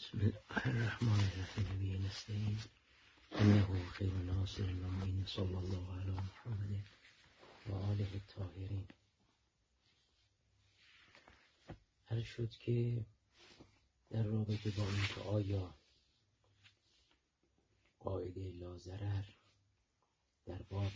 بسم الله الرحمن الرحیم. به نستعین انه خیر ناصر المؤمنین صلی الله علی محمد و آله الطاهرین. عرض شد که در رابطه با اینکه آیا قاعده لاضرر در باب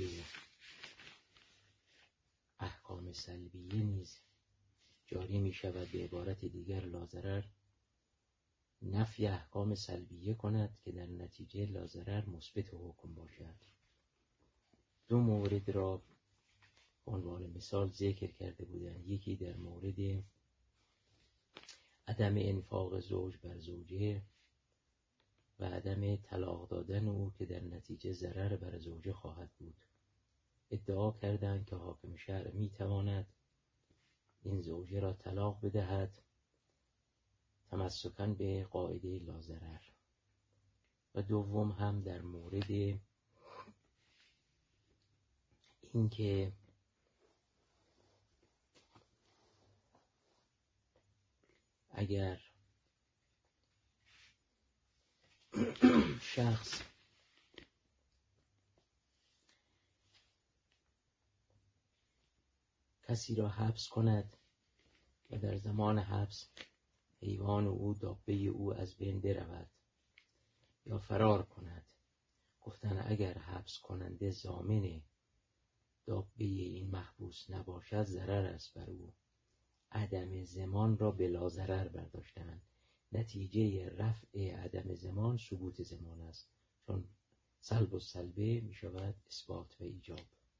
احکام سلبیه نیز جاری می شود، به عبارت دیگر لاضرر نفی احکام سلبیه کند که در نتیجه لاضرر مثبت حکم باشد. دو مورد را عنوان مثال ذکر کرده بودند. یکی در مورد عدم انفاق زوج بر زوجه و عدم طلاق دادن او که در نتیجه ضرر بر زوجه خواهد بود. ادعا کردند که حاکم شرع می تواند این زوجه را طلاق بدهد تمسکاً به قاعده لاضرر. و دوم هم در مورد اینکه اگر شخص کسی را حبس کند و در زمان حبس حیوان او، دابه او از بین برود یا فرار کند، گفتن اگر حبس کننده ضامن دابه این محبوس نباشد ضرر است بر او. عدم ضمان را به لاضرر برداشتند. نتیجه رفع عدم ضمان ثبوت ضمان است، چون سلب و سلبه می شود اثبات و ایجاب.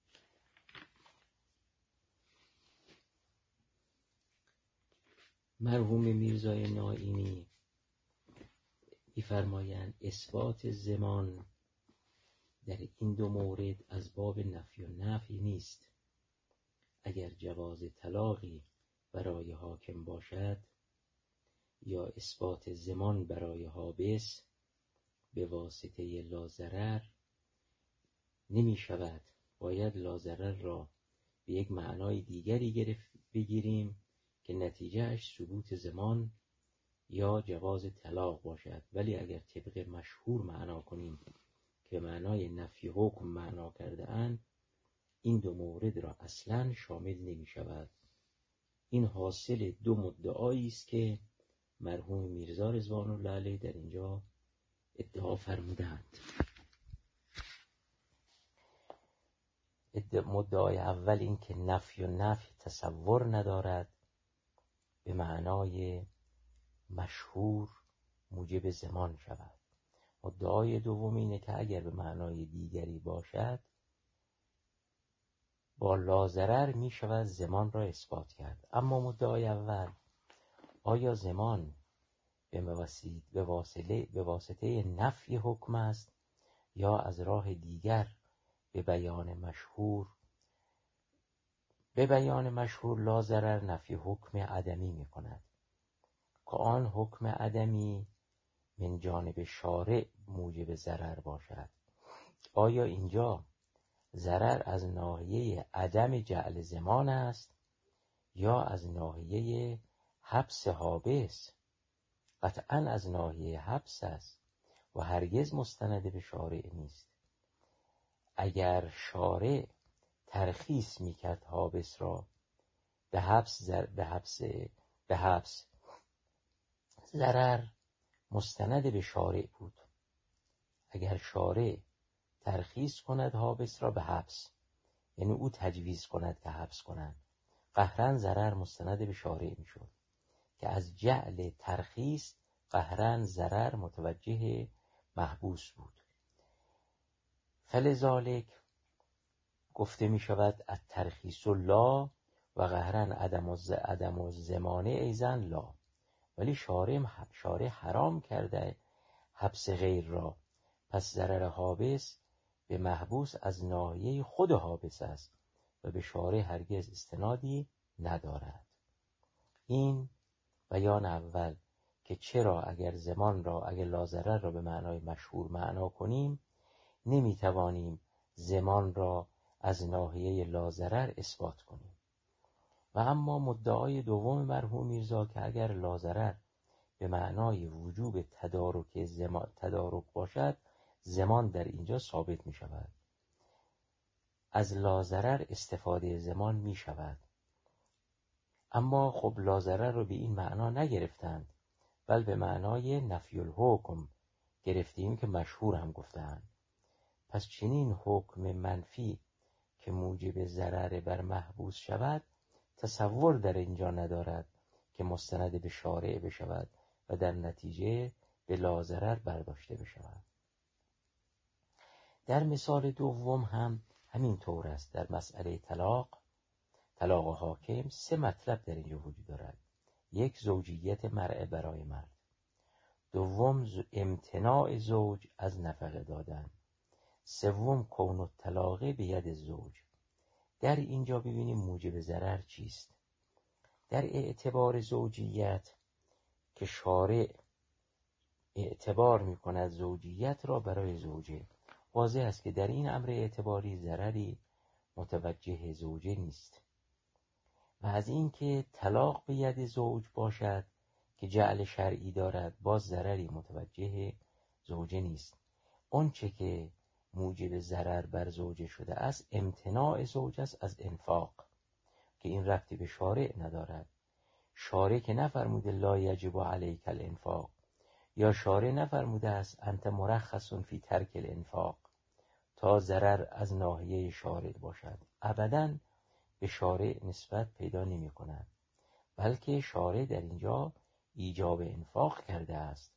مرحوم میرزای نائینی می‌فرمایند اثبات ضمان در این دو مورد از باب نفی و نفی نیست. اگر جواز طلاقی برای حاکم باشد یا اثبات ضمان برای حابس به واسطه لاضرر نمی شود. باید لاضرر را به یک معنای دیگری بگیریم که نتیجهش ثبوت ضمان یا جواز طلاق باشد. ولی اگر طبق مشهور معنا کنیم که معنای نفی حکم معنا کرده اند، این دو مورد را اصلاً شامل نمی شود. این حاصل دو مدعایی است که مرحوم میرزا رضوان الله علیه در اینجا ادعا فرمودند. مدعای اول این که نفی و نفی تصور ندارد، به معنای مشهور موجب ضمان شود. مدعای دوم اینه که اگر به معنای دیگری باشد با لاضرر می شود ضمان را اثبات کرد. اما مدعای اول، آیا ضمان به واسطه نفی حکم است یا از راه دیگر به بیان مشهور لاضرر نفی حکم عدمی می کند که آن حکم عدمی من جانب شارع موجب ضرر باشد. آیا اینجا ضرر از ناحیه عدم جعل ضمان است یا از ناحیه حبس حابس؟ قطعاً از ناحیه حبس است و هرگز مستند به شارع نیست. اگر شارع ترخیص میکرد حابس را به حبس، ضرر مستند به شارع بود. اگر شارع ترخیص کند حابس را به حبس، یعنی او تجویز کند که حبس کنند، قهراً ضرر مستند به شارع میشد که از جعل ترخیص قهراً ضرر متوجه محبوس بود. فلذالک گفته می شود الترخیص لا و قهراً عدم الضمان ایضاً لا. ولی شارع حرام کرده حبس غیر را، پس ضرر حابس به محبوس از ناحیه خود حابس است و به شارع هرگز استنادی ندارد. این بیان اول که چرا اگر لاضرر را به معنای مشهور معنا کنیم نمیتوانیم ضمان را از ناحیه لاضرر اثبات کنیم. و اما مدعای دوم مرحوم میرزا که اگر لاضرر به به معنای وجوب تدارک باشد، زمان در اینجا ثابت می شود. از لاضرر استفاده زمان می شود. اما خب لاضرر رو به این معنا نگرفتند، بل به معنای نفی الحکم گرفتیم که مشهور هم گفتند. پس چنین حکم منفی که موجب ضرر بر محبوس شود، تصور در اینجا ندارد که مستند به شارع بشود و در نتیجه به لاضرر برداشته بشود. در مثال دوم هم همین طور است. در مسئله طلاق حاکم 3 مطلب در اینجا وجود دارد. 1 زوجیت مرء برای مرد. 2 امتناع زوج از نفقه دادن. 3 کون الطلاق به ید زوج. در اینجا ببینیم موجب ضرر چیست. در اعتبار زوجیت که شارع اعتبار می کند زوجیت را برای زوجه، واضح است که در این امر اعتباری ضرری متوجه زوجه نیست. و از این که طلاق به ید زوج باشد که جعل شرعی دارد، باز ضرری متوجه زوجه نیست. آنچه که موجب ضرر بر زوجه شده است امتناع زوج است از انفاق، که این ربطی به شارع ندارد. شارع که نفرموده لا یجب علیک الانفاق، یا شارع نفرموده است انت مرخص فی ترک الانفاق تا ضرر از ناحیه شارع باشد. ابداً به شارع نسبت پیدا نمی کند، بلکه شارع در اینجا ایجاب انفاق کرده است.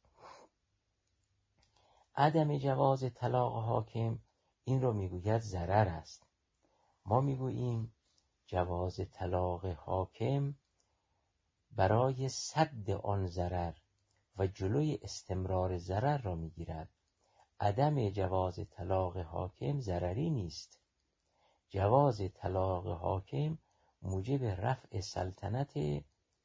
عدم جواز طلاق حاکم این رو میگوید ضرر است. ما میگوییم جواز طلاق حاکم برای سد آن ضرر و جلوی استمرار ضرر را میگیرد. عدم جواز طلاق حاکم ضرری نیست. جواز طلاق حاکم موجب رفع سلطنت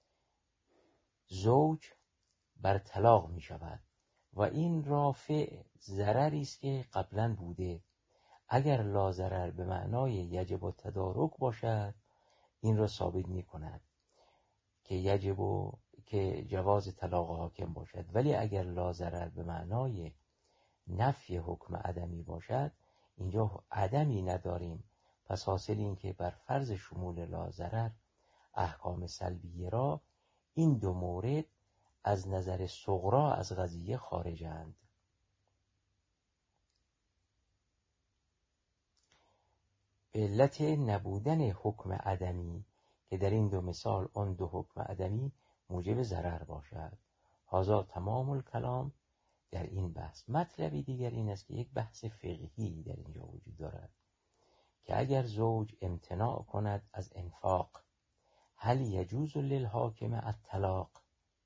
زوج بر طلاق می شود و این رافع ضرری است که قبلا بوده. اگر لا ضرر به معنای یجب التدارک باشد، این را ثابت می کند که جواز طلاق حاکم باشد. ولی اگر لا ضرر به معنای نفی حکم عدمی باشد، اینجا عدمی نداریم. پس حاصل این که بر فرض شمول لا ضرر احکام سلبیه را این 2 مورد از نظر صغرا از قضیه خارجند. به علت نبودن حکم عدمی که در این 2 مثال آن 2 حکم عدمی موجب ضرر باشد. هذا تمام الکلام در این بحث. مطلبی دیگر این است که یک بحث فقهی در اینجا وجود دارد که اگر زوج امتناع کند از انفاق، هل یجوز للحاکم الطلاق؟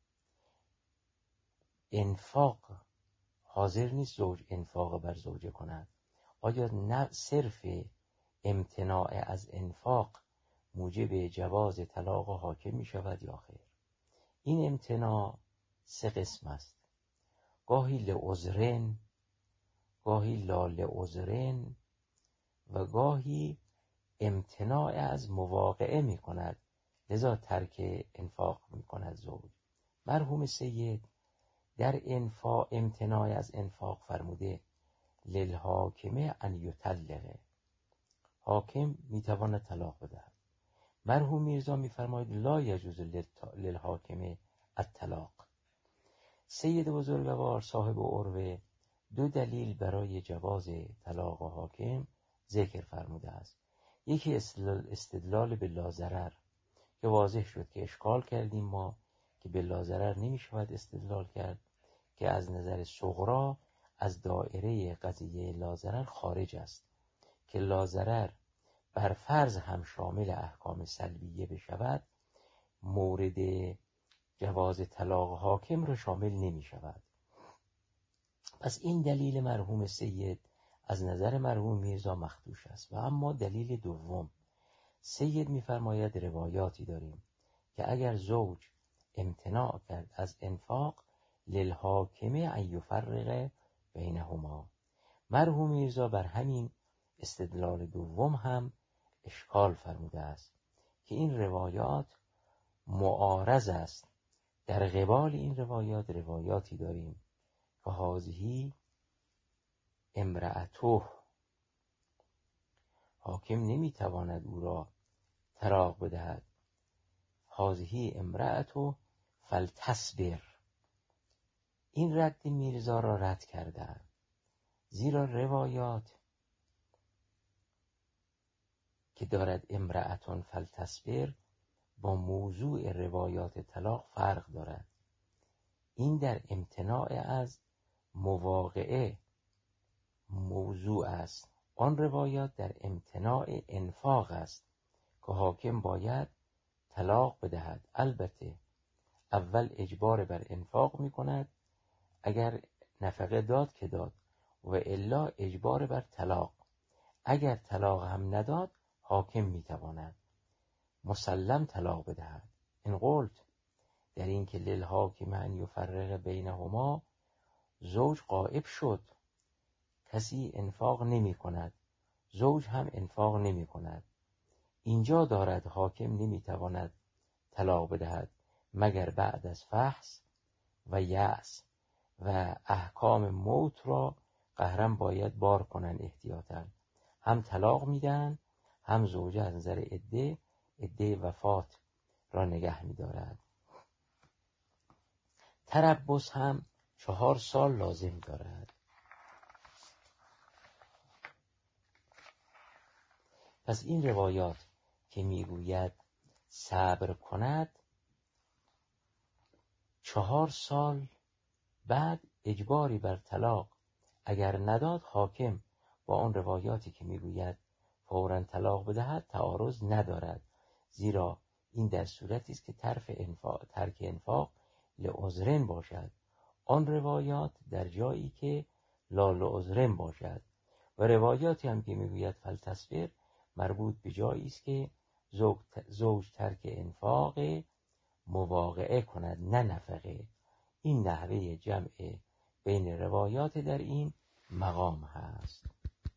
انفاق حاضر نیست زوج انفاق بر زوجه کند. آیا نه صرف امتناع از انفاق موجب جواز طلاق حاکم می شود یا خیر؟ این امتناع 3 قسم است. گاهی لعذرن، گاهی لا لعذرن و گاهی امتناع از مواقعه می کند، لذا ترک انفاق می کند زوج. مرحوم سید در امتناع از انفاق فرموده للحاکمه ان یطلقه، حاکم می تواند طلاق بدهد. مرحوم میرزا می فرماید لا یجوز للحاکمه الطلاق. سید بزرگوار صاحب عروه 2 دلیل برای جواز طلاق حاکم ذکر فرموده است. یکی استدلال به لا ضرر که واضح شد که اشکال کردیم ما که به لا ضرر نمی شود استدلال کرد که از نظر صغرا از دایره قضیه لا ضرر خارج است، که لا ضرر بر فرض هم شامل احکام سلبیه بشود مورد جواز طلاق حاکم را شامل نمی شود. پس این دلیل مرحوم سید از نظر مرحوم میرزا مخدوش است. و اما دلیل دوم، سید می‌فرماید روایاتی داریم که اگر زوج امتناع کرد از انفاق للحاکمه ان یفرق بینهما. مرحوم میرزا بر همین استدلال دوم هم اشکال فرموده است که این روایات معارض است در قبال این روایاتی داریم که هذه امرأته، حاکم نمیتواند او را طلاق بدهد. هذه امرأته فلتصبر، این رد میرزا را رد کردند، زیرا روایات که دارد امرأتون فلتصبر با موضوع روایات طلاق فرق دارد. این در امتناع از مواقعه موضوع است، آن روایات در امتناع انفاق است که حاکم باید طلاق بدهد. البته اول اجبار بر انفاق می کند، اگر نفقه داد که داد، و الا اجبار بر طلاق. اگر طلاق هم نداد حاکم می تواند مسلم طلاق بدهد. این قلت در این که للحاکم ان یفرق بینهما، زوج غائب شد، کسی انفاق نمی کند، زوج هم انفاق نمی کند. اینجا دارد حاکم نمی تواند طلاق بدهد مگر بعد از فحص و یأس و احکام موت را قهرن باید بار کنن احتیاطاً. هم طلاق میدن، هم زوجه از نظر عده وفات را نگه می‌دارد. تربص هم 4 سال لازم دارد. پس این روایات که میگوید صبر کند، 4 سال بعد اجباری بر طلاق اگر نداد، حاکم با آن روایاتی که میگوید فوراً طلاق بدهد تعارض ندارد، زیرا این در صورتی است که ترک انفاق لعذرن باشد. آن روایات در جایی که لا لعذرن باشد، و روایاتی هم که میگوید فلتصبر مربوط به جایی است که زوج ترک انفاق مواقعه کند، نه نفقه. این نحوه جمع بین روایات در این مقام هست.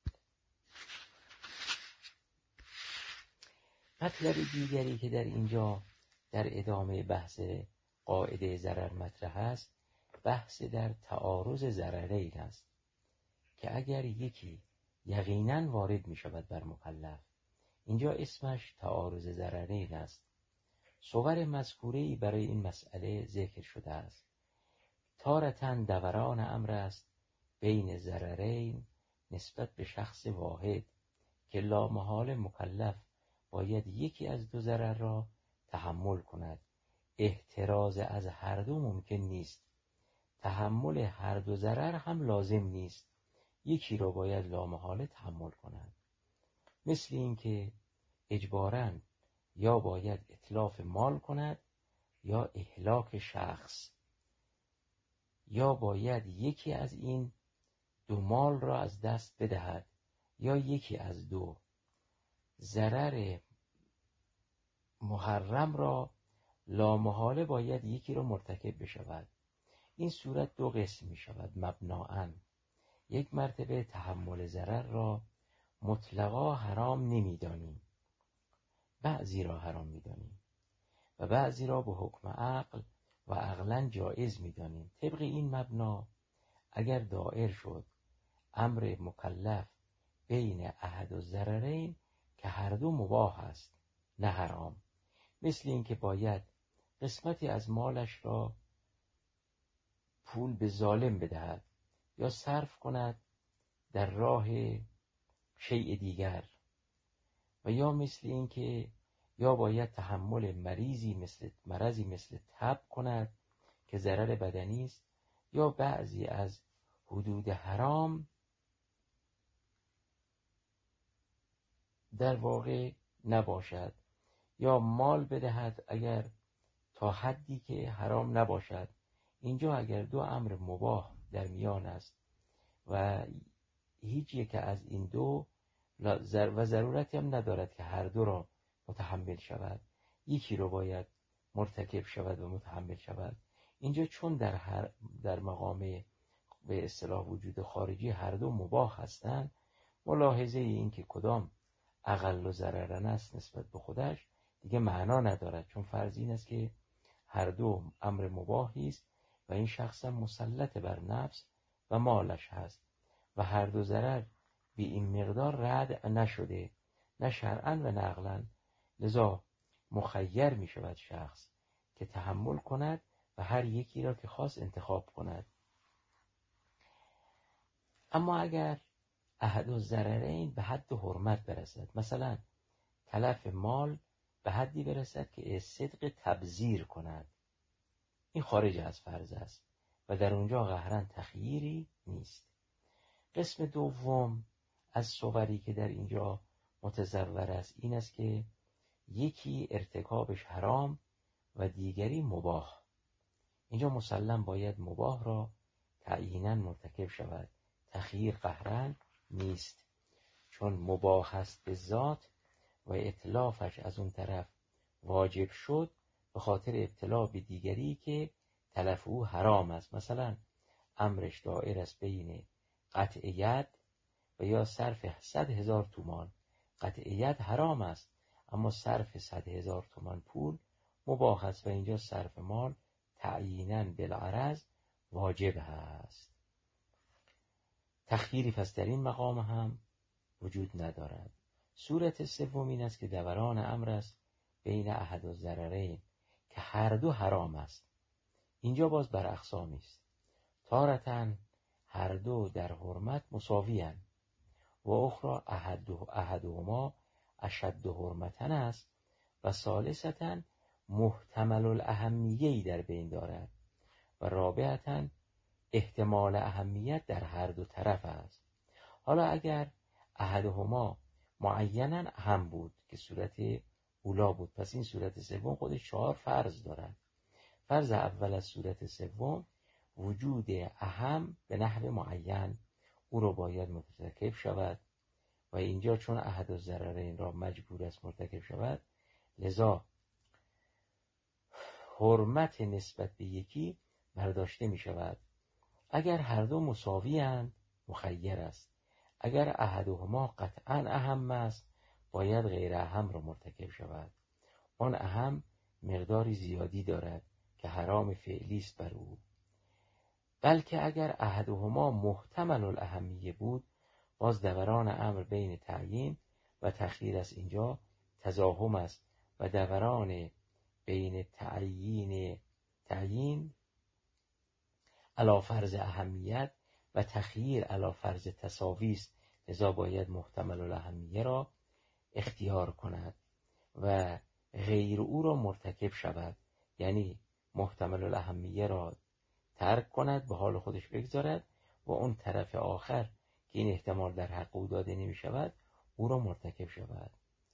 مطلب دیگری که در اینجا در ادامه بحث قاعده ضرر مطرح است، بحث در تعارض ضررین است که اگر یکی یقیناً وارد می شود بر مکلف، اینجا اسمش تعارض ضررین است. صور مذکوره‌ای برای این مسئله ذکر شده است. تارةً دوران امر است بین ضررین نسبت به شخص واحد که لامحال مکلف باید یکی از 2 ضرر را تحمل کند. احتراز از هر دو ممکن نیست، تحمل هر 2 ضرر هم لازم نیست، یکی را باید لامحاله تحمل کند. مثل این که اجباراً یا باید اتلاف مال کند یا اهلاک شخص، یا باید یکی از این 2 مال را از دست بدهد یا یکی از 2. ضرر محرم را لامحاله باید یکی را مرتکب بشود. این صورت 2 قسم می شود مبنااً. یک مرتبه تحمل ضرر را مطلقا حرام نمی دانیم، بعضی را حرام می دانیم و بعضی را به حکم عقل و عقلاً جایز می دانیم. طبق این مبنا اگر دائر شد امر مکلف بین احد الضررین که هر 2 مباح است نه حرام، مثل این که باید قسمتی از مالش را پول به ظالم بدهد یا صرف کند در راه شیء دیگر، و یا مثل این که یا باید تحمل مرضی مثل تب کند که ضرر بدنی است، یا بعضی از حدود حرام در واقع نباشد، یا مال بدهد اگر تا حدی که حرام نباشد. اینجا اگر 2 امر مباح در میان است و هیچ یک از این 2 و ضرورتی هم ندارد که هر 2 را متحمل شود، یکی رو باید مرتکب شود و متحمل شود. اینجا چون در مقام به اصطلاح وجود خارجی هر 2 مباح هستند، ملاحظه این که کدام اقل ضررن است نسبت به خودش دیگه معنا ندارد، چون فرض این است که هر دو امر مباحی است و این شخص مسلط بر نفس و مالش هست و هر دو ضرر بی این مقدار رد نشده، نه شرعاً و نقلاً. لذا مخیر می شود شخص که تحمل کند و هر یکی را که خواست انتخاب کند. اما اگر احد الضررین به حد حرمت برسد، مثلا تلف مال به حدی برسد که صدق تبذیر کند، این خارج از فرض است و در اونجا قهرن تخییری نیست. قسم دوم از صوری که در اینجا متزور است این است که یکی ارتکابش حرام و دیگری مباح. اینجا مسلم باید مباح را تعییناً مرتکب شود، تخییر قهرن نیست، چون مباح است به ذات و اتلافش از اون طرف واجب شد به خاطر ابتلا به دیگری که تلف او حرام است. مثلا امرش دائر است بین قطع ید و یا صرف 100,000 تومان. قطع ید حرام است اما صرف 100,000 تومان پول مباح است و اینجا صرف مال تعییناً بالعرض واجب هست. تخییری پس در این مقام هم وجود ندارد. صورت سوم این است که دوران امر است بین احد الضررین که هر دو حرام است. اینجا باز بر اقسامی است. تارةً هر دو در حرمت مساوی‌اند و اخرى احدهما اشد حرمتاً است و ثالثاً محتمل الاهمیه‌ای در بین دارد و رابعاً احتمال اهمیت در هر دو طرف است. حالا اگر احدهما معیناً اهم بود که صورت اولا بود، پس این صورت سوم خودش 4 فرض دارد. فرض اول از صورت سوم وجود اهم به نحو معین، او را باید مرتکب شود و اینجا چون احد الضررین را مجبور است مرتکب شود، لذا حرمت نسبت به یکی برداشته می شود. اگر هر دو مساوی اند مخیر است. اگر احدهما قطعاً اهم است باید غیر اهم را مرتکب شود. آن اهم مقداری زیادی دارد که حرام فعلی است بر او. بلکه اگر احدهما محتمل الاهمیه بود باز دوران امر بین تعیین و تخییر است. اینجا تزاحم است و دوران بین تعیین علی فرض اهمیت و تخییر علی فرض تساوی است. لذا باید محتمل الاهمیه را اختیار کند و غیر او را مرتکب شود، یعنی محتمل الاهمیه را ترک کند، به حال خودش بگذارد و اون طرف آخر که این احتمال در حق او داده نمی شود او را مرتکب شود.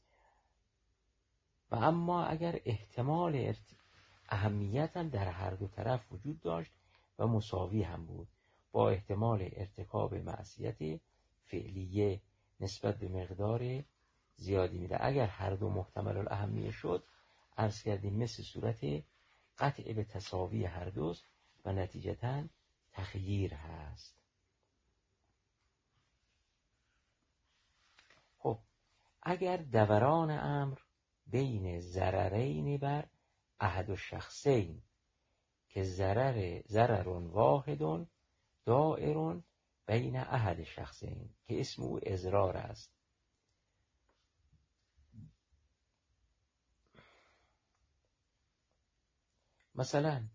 و اما اگر احتمال اهمیت هم در هر دو طرف وجود داشت و مساوی هم بود با احتمال ارتکاب معصیت فعلیه نسبت به مقدار زیادی میده. اگر هر دو محتمل الاهمیه شد عرض کردیم مثل صورت قطع به تساوی هر دوست و نتیجتاً تخییر هست. خب اگر دوران امر بین ضررین بر احد الشخصین که ضرر واحد دائر بین احد شخصین که اسم او اضرار است، مثلا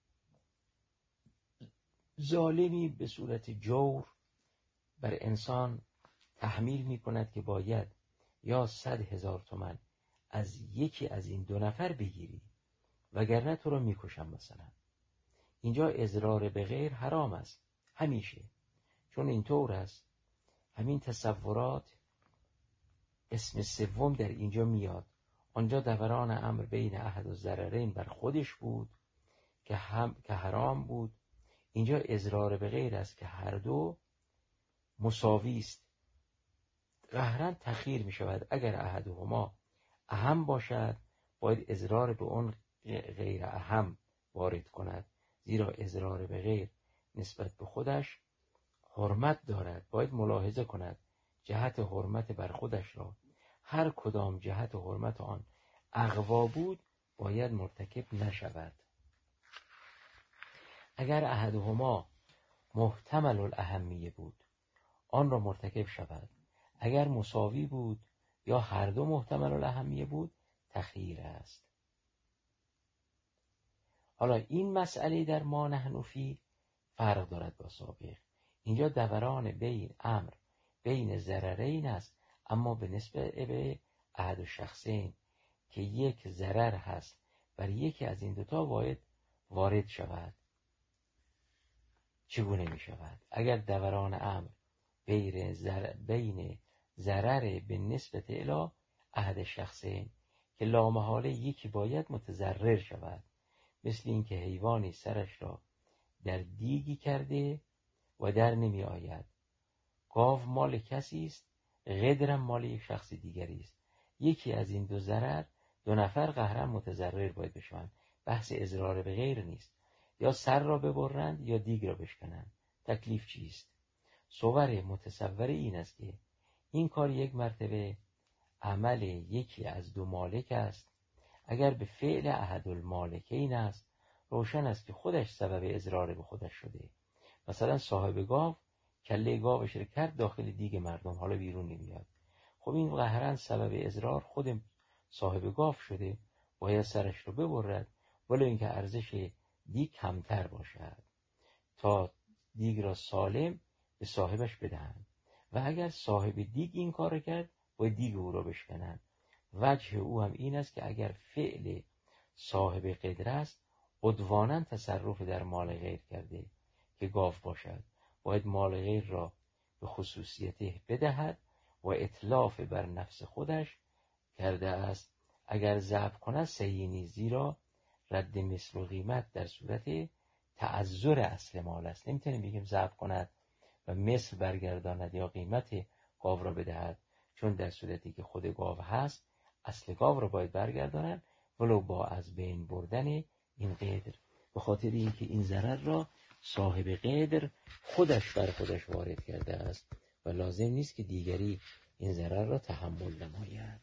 ظالمی به صورت جور بر انسان تحمیل می کند که باید یا 100,000 تومان از یکی از این 2 نفر بگیری وگرنه تو رو می کشم. مثلا اینجا اضرار به غیر حرام است همیشه، چون اینطور است. همین تصورات اسم سوم در اینجا میاد. آنجا دوران امر بین احد الضررین بر خودش بود که حرام بود. اینجا اضرار به غیر است که هر دو مساوی است. قهرن تخییر می شود. اگر احدهما اهم باشد باید اضرار به اون غیر اهم وارد کند، زیرا اضرار به غیر نسبت به خودش حرمت دارد. باید ملاحظه کند جهت حرمت بر خودش را، هر کدام جهت حرمت آن اقوا بود باید مرتکب نشود. اگر احدهما محتمل الاهمیه بود آن را مرتکب شود، اگر مساوی بود یا هر دو محتمل الاهمیه بود تخییر است. حالا این مسئله در ما نحن فی فرق دارد با سابق. اینجا دوران بین امر بین ضررین است، اما به نسبت به احد الشخصین که یک ضرر هست بر یکی از این دوتا باید وارد شود. چگونه می شود؟ اگر دوران امر بین ضرر به نسبت الی احد الشخصین که لامحاله یکی باید متضرر شود، مثل این که حیوانی سرش را در دیگی کرده و در نمی آید. گاو مال کسی است، قدرم مال یک شخص دیگری است. یکی از این دو ضرر دو نفر قهرن متضرر باید بشوند. بحث اضرار به غیر نیست. یا سر را ببرند یا دیگ را بشکنند. تکلیف چیست؟ صور متصور این است که این کار یک مرتبه عمل یکی از دو مالک است. اگر به فعل احد المالکین است، روشن است که خودش سبب اضرار به خودش شده. مثلا صاحب گاو کله گاوش رو کرد داخل دیگ مردم، حالا بیرون نمیاد. خب این قهرن سبب اضرار خود صاحب گاو شده، باید سرش رو ببرد، ولی اینکه ارزش دیگ کمتر باشد تا دیگ را سالم به صاحبش بدهند. و اگر صاحب دیگ این کار رو کرد، باید دیگ او را بشکنند. وجه او هم این است که اگر فعل صاحب قدر است، عدوانا تصرف در مال غیر کرده که گاو باشد، باید مال غیر را به خصوصیته بدهد و اتلاف بر نفس خودش کرده است. اگر ضرب کند صحیح نیست، زیرا رد مثل و قیمت در صورت تعذر اصل مال است. نمیتونیم بگیم ضرب کند و مثل برگرداند یا قیمت گاو را بدهد، چون در صورتی که خود گاو هست اصل گاو را باید برگرداند، ولو با از بین بردن این قدر، به خاطر اینکه این ضرر را صاحب قدر خودش بر خودش وارد کرده است و لازم نیست که دیگری این ضرر را تحمل نماید.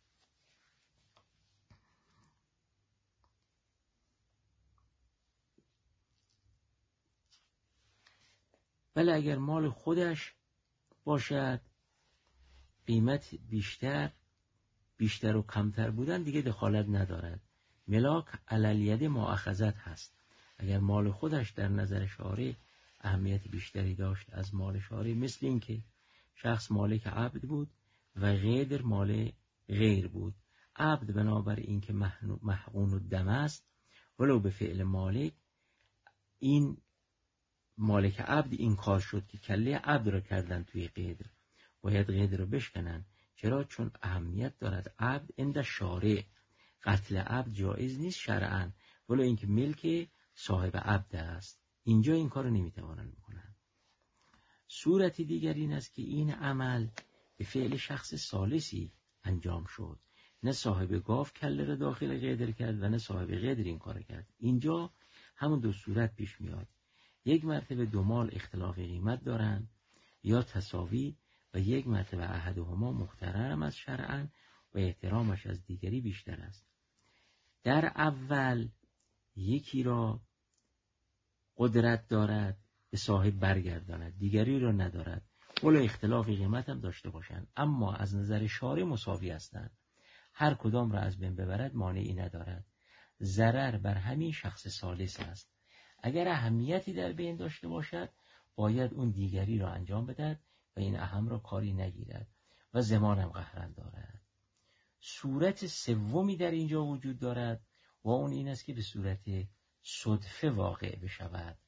ولی اگر مال خودش باشد، قیمت بیشتر و کمتر بودن دیگه دخالت ندارد. ملاک علالید مؤاخذت هست. اگر مال خودش در نظر شارع اهمیت بیشتری داشت از مال شارع، مثل این که شخص مالک عبد بود و غیر مال غیر بود. عبد بنابر این که محقون الدم است، ولو به فعل مالک، این مالک عبد این کار شد که کله عبد را کردن توی قدر، باید قدر را بشکنن. چرا؟ چون اهمیت دارد. عبد عند شارع، قتل عبد جایز نیست شرعاً، ولو اینکه ملک صاحب عبد است. اینجا این کار رو نمیتوانند بکنن. صورت دیگر این است که این عمل به فعل شخص ثالثی انجام شد. نه صاحب گاو کله را داخل قدر کرد و نه صاحب قدر این کار کرد. اینجا همون دو صورت پیش میاد. یک مرتبه دو مال اختلاف قیمت دارند یا تساوی، و یک مرتبه احدهما محترم از شرعاً و احترامش از دیگری بیشتر است. در اول یکی را قدرت دارد به صاحب برگرداند، دیگری را ندارد، ولی اختلاف قیمت هم داشته باشند، اما از نظر شارع مساوی هستند. هر کدام را از بین ببرد مانعی ندارد. ضرر بر همین شخص ثالث است. اگر اهمیتی در بین داشته باشد، باید اون دیگری را انجام بدهد و این اهم را کاری نگیرد و زمان هم قهرن دارد. صورت سومی در اینجا وجود دارد و اون این است که به صورت صدفه واقع بشود.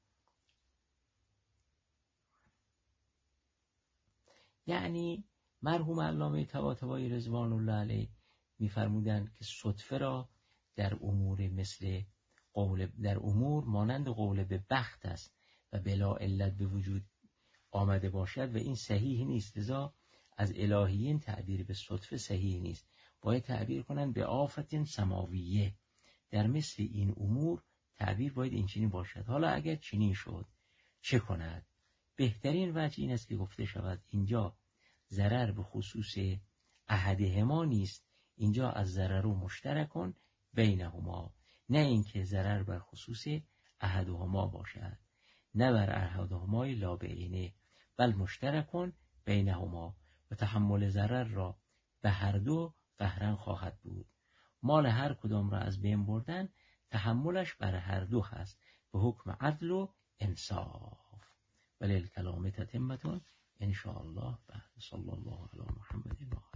یعنی مرحوم علامه طباطبایی رضوان الله علیه می‌فرمودند که صدفه را در امور در امور مانند قول به بخت است و بلا علت به وجود آمده باشد و این صحیح نیست. لذا از الهیین تعبیر به صدفه صحیح نیست، باید تعبیر کنند به آفت سماویه. در مثل این امور تعبیر باید این چنین باشد. حالا اگر چنین شد چه کند؟ بهترین وجه این است که گفته شود اینجا ضرر به خصوص احدهما نیست، اینجا از ضرر و مشترکون بینهما، نه اینکه ضرر بر خصوص احدهما باشد، نه بر احدهما لا بعینه، بل مشترکون بینهما، و تحمل ضرر را به هر دو قهرن خواهد بود. مال هر کدام را از بین بردن تحملش بر هر دو هست به حکم عدل و انصاف. ولی الکلام تتمتون ان شاء الله. بعد صلی الله علی محمد و